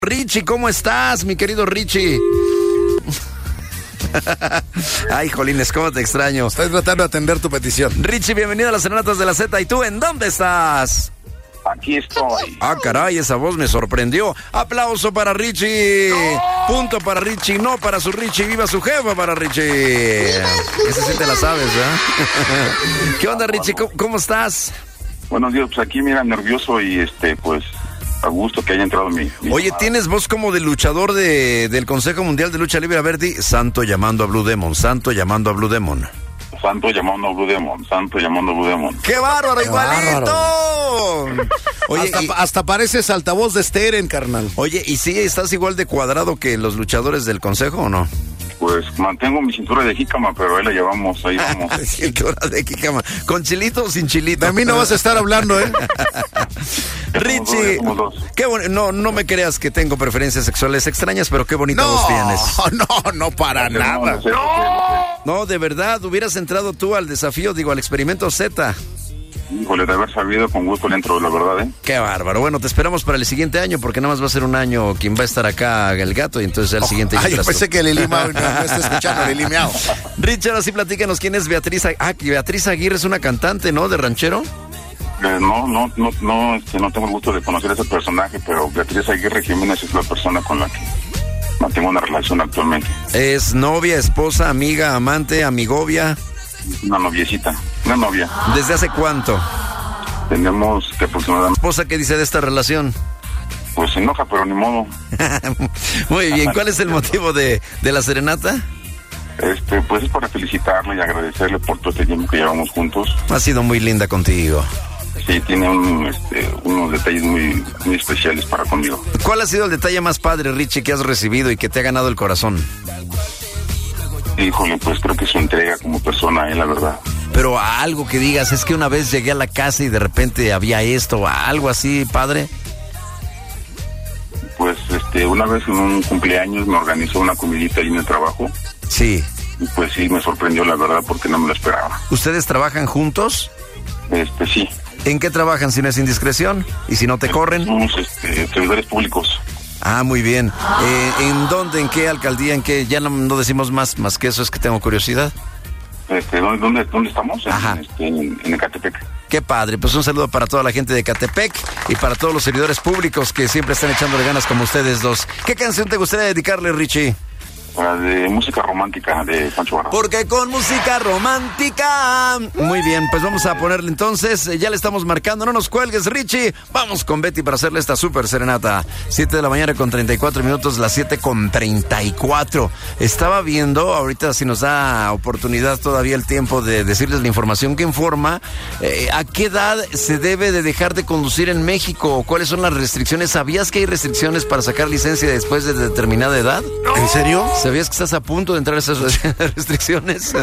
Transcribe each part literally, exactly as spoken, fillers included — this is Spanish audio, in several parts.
Richie, ¿cómo estás, mi querido Richie? Ay, jolines, cómo te extraño. Estoy tratando de atender tu petición. Richie, bienvenido a las Serenatas de la Z. ¿Y tú en dónde estás? Aquí estoy. Ah, caray, esa voz me sorprendió. Aplauso para Richie. ¡No! Punto para Richie, no para su Richie. Viva su jefa para Richie. Esa sí te la sabes, ¿eh? ¿Qué onda, Richie? ¿Cómo, cómo estás? Buenos días, pues aquí, mira, nervioso y este, pues, a gusto que haya entrado mi... mi Oye, tienes voz como de luchador de, del Consejo Mundial de Lucha Libre. A ver, di, Santo llamando a Blue Demon, Santo llamando a Blue Demon. Santo llamando a Blue Demon, Santo llamando a Blue Demon. ¡Qué bárbaro, ¡Qué igualito! bárbaro! Oye, hasta, y, hasta pareces altavoz de Steren, carnal. Oye, ¿y sí estás igual de cuadrado que los luchadores del Consejo o no? Pues mantengo mi cintura de jícama, pero ahí la llevamos, ahí vamos. Cintura de jícama. ¿Con chilito o sin chilito? De mí no vas a estar hablando, ¿eh? Somos Richie, dos, somos dos. Qué bon- no, no me creas que tengo preferencias sexuales extrañas, pero qué bonita voz tienes. No, no, no para No, nada. no sé, no sé, no No, de verdad, hubieras entrado tú al desafío, digo, al experimento Z. sé. Híjole, de haber sabido, con gusto le entro, la verdad, ¿eh? Qué bárbaro. Bueno, te esperamos para el siguiente año, porque nada más va a ser un año quien va a estar acá, el gato, y entonces al siguiente Ah, ya yo entras tú. pensé que Lili Mao no, no está escuchando, Lili Miao. Richard, ahora sí platícanos quién es Beatriz. Ag- Ah, que Beatriz Aguirre es una cantante, ¿no? De ranchero. Eh, no, no, no, no, este, no tengo el gusto de conocer a ese personaje, pero Beatriz Aguirre Jiménez es la persona con la que mantengo una relación actualmente. Es novia, esposa, amiga, amante, amigovia. Una noviecita, una novia. ¿Desde hace cuánto? Tenemos que aproximadamente, ¿Esposa qué dice de esta relación? pues se enoja, pero ni modo. Muy bien, ¿cuál es el motivo de, de la serenata? Este, pues es para felicitarle y agradecerle por todo este tiempo que llevamos juntos. Ha sido muy linda contigo. Sí, tiene un, este, unos detalles muy, muy especiales para conmigo. ¿Cuál ha sido el detalle más padre, Richie, que has recibido y que te ha ganado el corazón? Híjole, pues creo que su entrega como persona, eh, la verdad. Pero algo que digas, es que una vez llegué a la casa y de repente había esto, algo así, padre. Pues este, una vez en un cumpleaños me organizó una comidita ahí en el trabajo. Sí. Y pues sí, me sorprendió la verdad porque no me lo esperaba. ¿Ustedes trabajan juntos? Este, sí. ¿En qué trabajan, si no es indiscreción? ¿Y si no te corren? Somos este, servidores públicos. Ah, muy bien. Eh, ¿En dónde, en qué alcaldía, en qué? Ya no, no decimos más, más que eso, es que tengo curiosidad. Este, ¿dónde, dónde, dónde estamos? En, Ajá. este, en, en Ecatepec. Qué padre, pues un saludo para toda la gente de Catepec y para todos los servidores públicos que siempre están echándole ganas como ustedes dos. ¿Qué canción te gustaría dedicarle, Richie? La de música romántica de Pancho Barra. Porque con música romántica. Muy bien, pues vamos a ponerle entonces, eh, ya le estamos marcando, no nos cuelgues, Richie. Vamos con Betty para hacerle esta super serenata. siete de la mañana con treinta y cuatro minutos, las siete con treinta y cuatro. Estaba viendo, ahorita si nos da oportunidad todavía el tiempo de decirles la información que informa, eh, a qué edad se debe de dejar de conducir en México, cuáles son las restricciones. ¿Sabías que hay restricciones para sacar licencia después de determinada edad? ¿En serio? ¿Sabías que estás a punto de entrar a esas restricciones?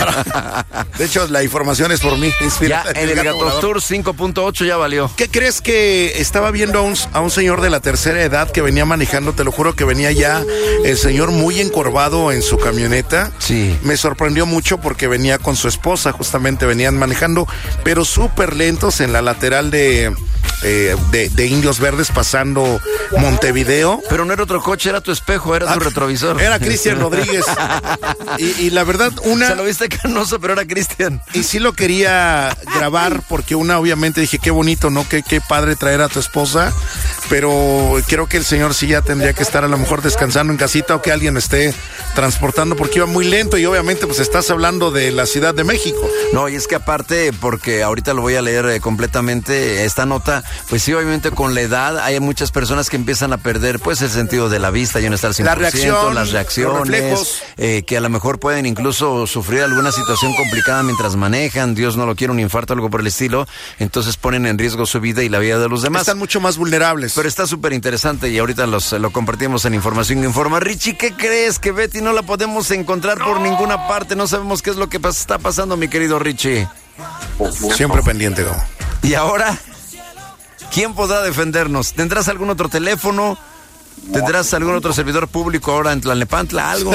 De hecho, la información es por mí. Ya Inspirada en el Gato Volador. Tour cinco punto ocho ya valió. ¿Qué crees que estaba viendo a un, a un señor de la tercera edad que venía manejando? Te lo juro que venía ya el señor muy encorvado en su camioneta. Sí. Me sorprendió mucho porque venía con su esposa, justamente venían manejando, pero súper lentos en la lateral de, eh, de, de Indios Verdes pasando Montevideo. Pero no era otro coche, era tu espejo, era tu Ah, retrovisor. Era Cristian Rodríguez. Y, y la verdad, una... Se lo viste canoso, pero era Cristian. Y sí lo quería grabar porque una obviamente dije, qué bonito, ¿no? Qué, qué padre traer a tu esposa, pero creo que el señor sí ya tendría que estar a lo mejor descansando en casita o que alguien esté transportando porque iba muy lento y obviamente pues estás hablando de la Ciudad de México. No, y es que aparte, porque ahorita lo voy a leer eh, completamente, esta nota, pues sí, obviamente con la edad hay muchas personas que empiezan a perder pues el sentido de la vista y no estar al cien por ciento, La reacción, las los reacciones, reflejos. eh, que a lo mejor pueden incluso sufrir alguna situación complicada mientras manejan, Dios no lo quiere, un infarto o algo por el estilo, entonces ponen en riesgo su vida y la vida de los demás. Están mucho más vulnerables. Pero está súper interesante y ahorita los, lo compartimos en Información que Informa. Richie, ¿qué crees? Que Betty no la podemos encontrar por ninguna parte. No sabemos qué es lo que pas- está pasando, mi querido Richie. Siempre pendiente, ¿no? Y ahora, ¿quién podrá defendernos? ¿Tendrás algún otro teléfono? ¿Tendrás algún otro servidor público ahora en Tlalnepantla? ¿Algo?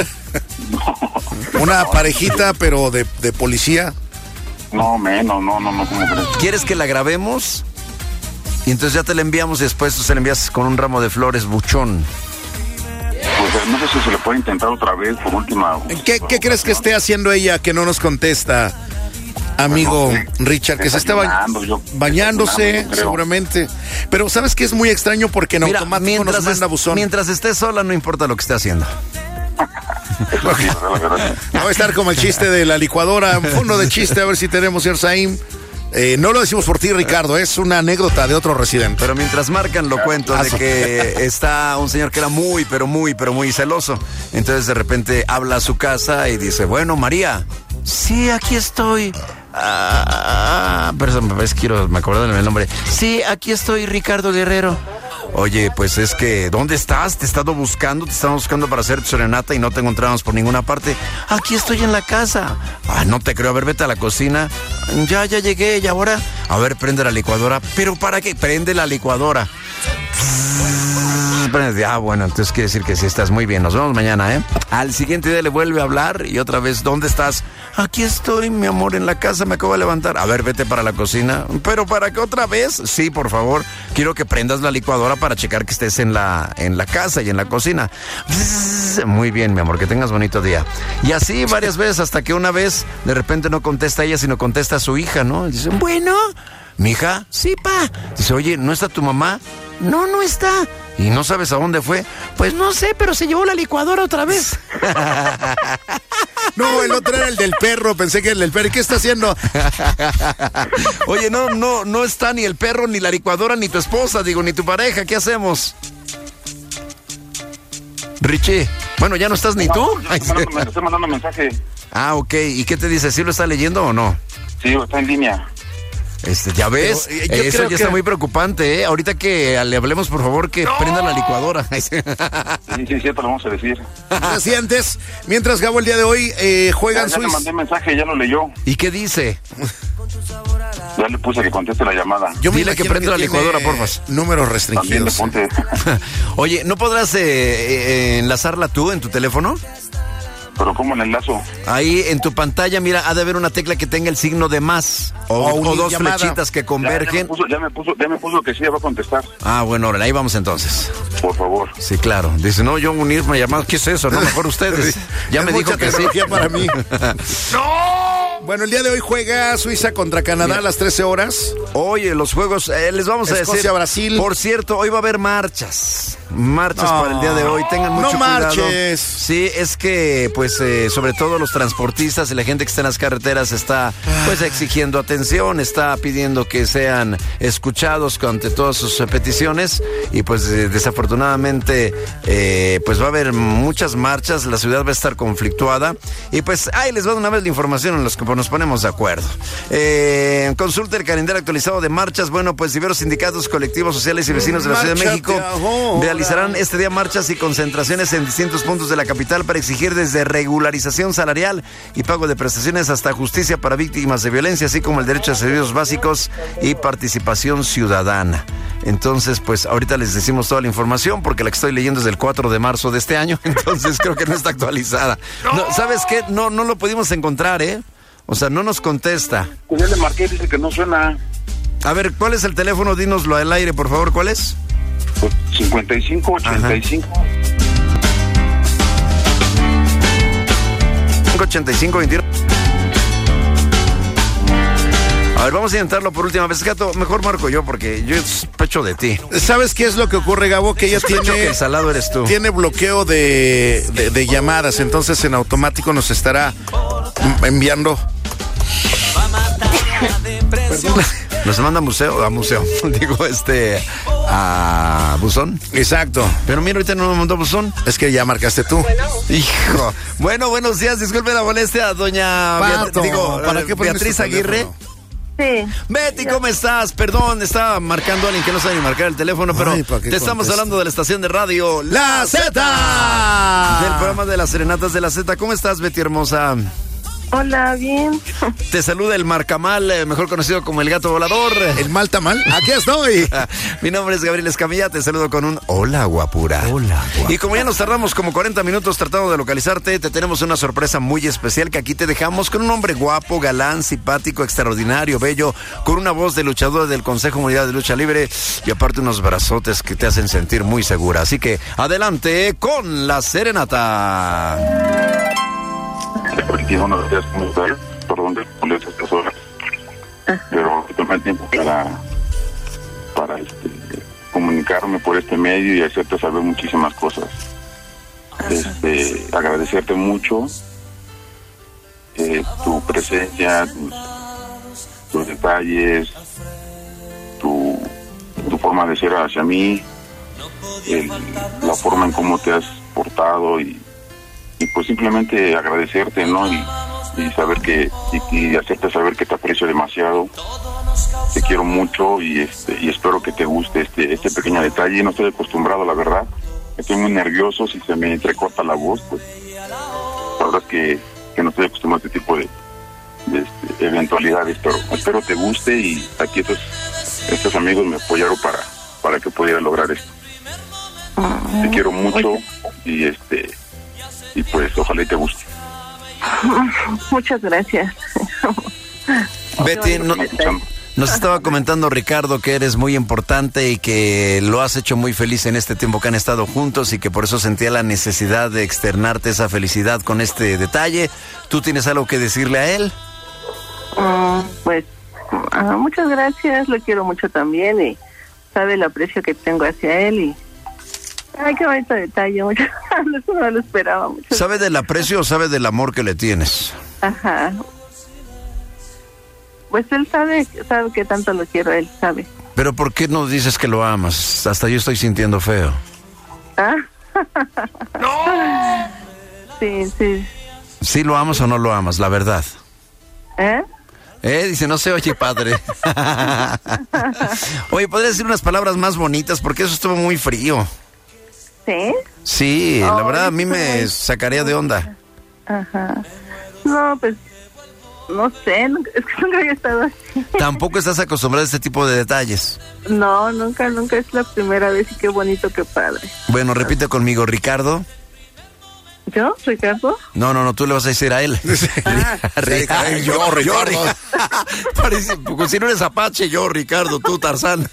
Una parejita, pero de, de policía. No, menos, no, no, no, ¿cómo crees? ¿Quieres que la grabemos? Y entonces ya te la enviamos y después tú se la envías con un ramo de flores buchón. Pues no sé si se le puede intentar otra vez por última. ¿Qué, ¿Qué crees que esté haciendo ella que no nos contesta, amigo Bueno, sí, Richard? Que se está ba- desayunando, yo- bañándose, desayunando, creo. seguramente. Pero ¿sabes qué es muy extraño? Porque en Mira, automático nos mientras, manda es- buzón. mientras esté sola, no importa lo que esté haciendo. Eso sí, la verdad. No va a estar como el chiste de la licuadora. Fondo de chiste, a ver si tenemos, señor Saim. Eh, no lo decimos por ti, Ricardo, es una anécdota de otro residente. Pero mientras marcan lo cuento de que está un señor que era muy, pero muy, pero muy celoso. Entonces de repente habla a su casa y dice, bueno, María, sí, aquí estoy. Ah, pero es que quiero, me acuerdo del nombre. Sí, aquí estoy, Ricardo Guerrero. Oye, pues es que, ¿dónde estás? Te he estado buscando, te estamos buscando para hacer tu serenata y no te encontramos por ninguna parte. Aquí estoy en la casa. Ah, no te creo, a ver, vete a la cocina. Ya, ya llegué, y ahora, a ver, prende la licuadora. ¿Pero para qué? Prende la licuadora. Ah, bueno, entonces quiere decir que sí estás muy bien. Nos vemos mañana, ¿eh? Al siguiente día le vuelve a hablar y otra vez, ¿dónde estás? Aquí estoy, mi amor, en la casa, me acabo de levantar. A ver, vete para la cocina. ¿Pero para qué otra vez? Sí, por favor, quiero que prendas la licuadora para checar que estés en la, en la casa y en la cocina. Muy bien, mi amor, que tengas bonito día. Y así varias veces, hasta que una vez, de repente no contesta ella, sino contesta a su hija, ¿no? Y dice, bueno, ¿mija? Sí, pa. Dice, oye, ¿no está tu mamá? No, no está. ¿Y no sabes a dónde fue? Pues no sé, pero se llevó la licuadora otra vez. No, el otro era el del perro, pensé que era el del perro. ¿Y qué está haciendo? Oye, no, no, no está ni el perro, ni la licuadora, ni tu esposa, digo, ni tu pareja. ¿Qué hacemos? Richie, bueno, ¿ya no estás ni tú? No, estoy mandando, estoy mandando mensaje. Ah, ok. ¿Y qué te dice? ¿Sí lo está leyendo o no? Sí, está en línea. Este, ya ves, Pero, eh, yo eso creo ya que- está muy preocupante, ¿eh? Ahorita que le hablemos, por favor, que prenda la licuadora. Sí, sí, cierto, lo vamos a decir. Así antes, mientras Gabo el día de hoy eh, Ya, juegan ya le Suiza. mandé mensaje, ya lo leyó. ¿Y qué dice? Ya le puse que conteste la llamada. Yo me Dile que imagino prenda la tiene licuadora, porfas. Números También le restringidos. ponte. Oye, ¿no podrás eh, eh, enlazarla tú en tu teléfono? Pero ¿cómo en el lazo? Ahí en tu pantalla, mira, ha de haber una tecla que tenga el signo de más o, O una o dos llamada. flechitas que Ya, ya, me convergen. puso, ya, me puso, ya me puso que sí, ya va a contestar. Ah, bueno, órale, ahí vamos entonces. Por favor. Sí, claro. Dice, no, yo unirme a llamar, ¿qué es eso? No, mejor ustedes. Ya Es me dijo mucha que sí. tecnología para mí. Bueno, el día de hoy juega Suiza contra Canadá a las trece horas. Oye, los juegos, eh, les vamos a decir. Escocia, Brasil. Por cierto, hoy va a haber marchas. Marchas No, para el día de hoy. Tengan mucho no cuidado. marches. Sí, es que, pues, eh, sobre todo los transportistas y la gente que está en las carreteras está, pues, exigiendo atención, está pidiendo que sean escuchados ante todas sus eh, peticiones. Y, pues, eh, desafortunadamente, eh, pues, va a haber muchas marchas. La ciudad va a estar conflictuada. Y, pues, ahí les va de una vez la información en los que nos ponemos de acuerdo. Eh, consulta el calendario actualizado de marchas. Bueno, pues diversos sindicatos, colectivos sociales y vecinos de la Ciudad de Márchate México ahora. realizarán este día marchas y concentraciones en distintos puntos de la capital para exigir desde regularización salarial y pago de prestaciones hasta justicia para víctimas de violencia, así como el derecho a servicios básicos y participación ciudadana. Entonces, pues ahorita les decimos toda la información porque la que estoy leyendo es del cuatro de marzo de este año, entonces creo que no está actualizada. No, ¿sabes qué? No, no lo pudimos encontrar, ¿eh? O sea, no nos contesta. Pues ya le marqué, dice que no suena. A ver, ¿cuál es el teléfono? Dínoslo al aire, por favor, ¿cuál es? Pues cincuenta y cinco, ochenta y cinco. ochenta y cinco veintiuno. A ver, vamos a intentarlo por última vez. Gato, mejor marco yo porque yo sospecho de ti. ¿Sabes qué es lo que ocurre, Gabo? Que ella Sospecho que tiene, el salado eres tú. tiene bloqueo de, de, de llamadas, entonces en automático nos estará enviando. Perdón. Nos manda a museo, a museo, digo, este, a buzón. Exacto. Pero mira, ahorita no me mandó buzón. Es que ya marcaste tú. Hijo. Bueno, buenos días, disculpe la molestia, doña Pato, Beat- digo, ¿para qué pones Beatriz tu Aguirre. teléfono? Sí. Betty, ¿cómo estás? Perdón, estaba marcando a alguien que no sabe ni marcar el teléfono, pero Ay, ¿para qué te estamos contesta? hablando de la estación de radio ¡La Z! del programa de las serenatas de la Z. ¿Cómo estás, Betty hermosa? Hola, bien. Te saluda el Marcamal, eh, mejor conocido como el Gato Volador. El mal tamal, aquí estoy. Mi nombre es Gabriel Escamilla, te saludo con un hola, guapura. Hola, guapura. Y como ya nos tardamos como cuarenta minutos tratando de localizarte, te tenemos una sorpresa muy especial que aquí te dejamos con un hombre guapo, galán, simpático, extraordinario, bello, con una voz de luchador del Consejo Mundial de Lucha Libre y aparte unos brazotes que te hacen sentir muy segura. Así que adelante con la serenata. Porque tiene unos días muy tarde, perdón, de molestas estas horas, pero tomé el tiempo para, para este, comunicarme por este medio y hacerte saber muchísimas cosas. Este, agradecerte mucho eh, tu presencia, tus, tus detalles, tu, tu forma de ser hacia mí, el, la forma en cómo te has portado y y pues simplemente agradecerte, ¿no? Y, y saber que, y, y hacerte saber que te aprecio demasiado, te quiero mucho y este y espero que te guste este este pequeño detalle. No estoy acostumbrado, la verdad, estoy muy nervioso, si se me entrecorta la voz, pues la verdad es que, que no estoy acostumbrado a este tipo de, de este, eventualidades, pero espero te guste y aquí estos, estos amigos me apoyaron para, para que pudiera lograr esto. Te quiero mucho y este y pues ojalá y te guste. Muchas gracias. Betty, no, nos estaba comentando Ricardo que eres muy importante y que lo has hecho muy feliz en este tiempo que han estado juntos y que por eso sentía la necesidad de externarte esa felicidad con este detalle. ¿Tú tienes algo que decirle a él? Uh, pues uh, muchas gracias, lo quiero mucho también y sabe el aprecio que tengo hacia él y ay, qué bonito detalle, mucho. Eso no lo esperaba mucho. ¿Sabe del aprecio o sabe del amor que le tienes? Ajá. Pues él sabe, sabe que tanto lo quiero, él sabe. Pero ¿por qué no dices que lo amas? Hasta yo estoy sintiendo feo. ¿Ah? ¡No! Sí, sí. ¿Sí lo amas o no lo amas? La verdad. ¿Eh? Eh, dice, no se oye, padre. Oye, ¿podrías decir unas palabras más bonitas? Porque eso estuvo muy frío. ¿Sí? Sí, oh, la verdad a mí me sacaría de onda. Ajá. No, pues, no sé, nunca, es que nunca había estado así. Tampoco estás acostumbrado a este tipo de detalles. No, nunca, nunca es la primera vez y qué bonito, qué padre. Bueno, repite conmigo, Ricardo. ¿Yo, Ricardo? No, no, no, tú le vas a decir a él. Ah, Ricardo, yo, yo, Ricardo. Parece, pues, si no eres Apache, yo, Ricardo, tú, Tarzán.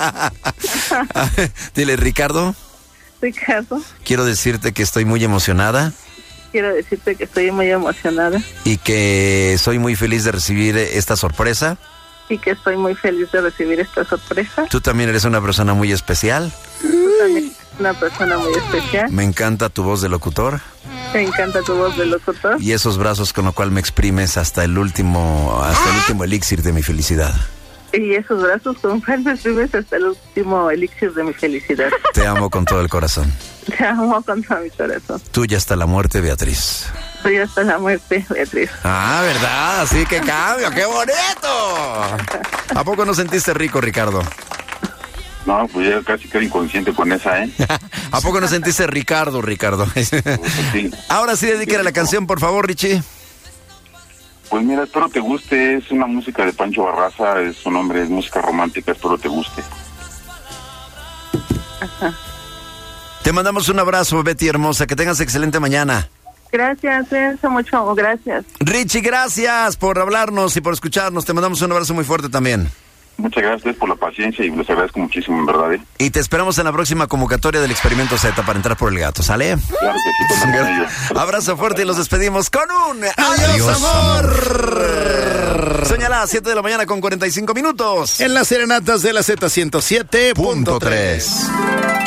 Dile, Ricardo. Ricardo. Quiero decirte que estoy muy emocionada. Quiero decirte que estoy muy emocionada. Y que soy muy feliz de recibir esta sorpresa. Y que estoy muy feliz de recibir esta sorpresa. Tú también eres una persona muy especial. Tú también eres una persona muy especial. Me encanta tu voz de locutor. Me encanta tu voz de locutor. Y esos brazos con los cuales me exprimes hasta el último, hasta el último elixir de mi felicidad. Y esos brazos con cual me exprimes hasta el último elixir de mi felicidad. Te amo con todo el corazón. Te amo con todo mi corazón. Tuya hasta la muerte, Beatriz. Tuya hasta la muerte, Beatriz. Ah, ¿verdad? Así que cambio, ¡qué bonito! ¿A poco no sentiste rico, Ricardo? No, pues ya casi quedé inconsciente con esa, ¿eh? ¿A poco no sentiste Ricardo, Ricardo? Sí. Ahora sí, dedícale la canción, por favor, Richie. Pues mira, espero te guste, es una música de Pancho Barraza, es su nombre, es música romántica, espero te guste. Ajá. Te mandamos un abrazo, Betty hermosa, que tengas excelente mañana. Gracias, cuídense mucho, gracias. Richie, gracias por hablarnos y por escucharnos, te mandamos un abrazo muy fuerte también. Muchas gracias por la paciencia y les agradezco muchísimo, en verdad, ¿eh? Y te esperamos en la próxima convocatoria del Experimento Z para entrar por el gato, ¿sale? Claro que sí, con ello. Abrazo fuerte y los despedimos con un adiós, adiós amor. Señala a las siete de la mañana con cuarenta y cinco minutos. En las serenatas de la Z ciento siete punto tres.